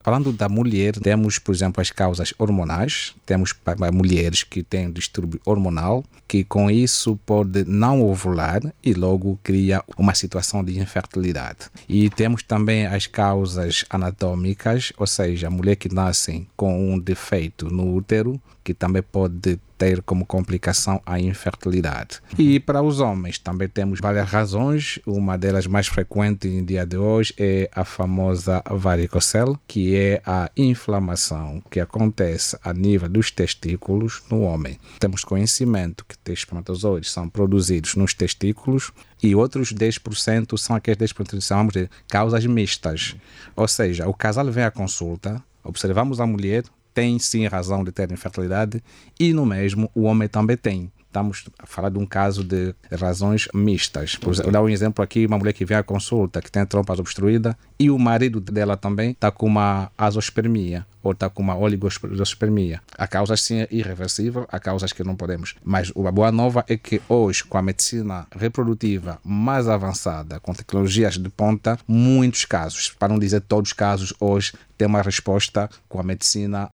Falando da mulher, temos, por exemplo, as causas hormonais. Temos para mulheres que têm distúrbio hormonal, que com isso pode não ovular e logo cria uma situação de infertilidade. E temos também as causas anatômicas, ou seja, a mulher que nasce com um defeito no útero, que também pode ter como complicação a infertilidade. E para os homens também temos várias razões. Uma delas mais frequente em dia de hoje é a famosa varicocele, que é a inflamação que acontece a nível dos testículos no homem. Temos conhecimento que os espermatozoides são produzidos nos testículos e outros 10% são aqueles 10% que chamamos de causas mistas. Ou seja, o casal vem à consulta, observamos a mulher, tem sim razão de ter infertilidade e no mesmo o homem também tem. Estamos a falar de um caso de razões mistas. Por exemplo, vou dar um exemplo aqui, uma mulher que vem à consulta, que tem trompas obstruídas e o marido dela também está com uma azospermia ou está com uma oligospermia. Há causas sim irreversíveis, há causas que não podemos. Mas a boa nova é que hoje, com a medicina reprodutiva mais avançada, com tecnologias de ponta, muitos casos, para não dizer todos os casos, hoje tem uma resposta com a medicina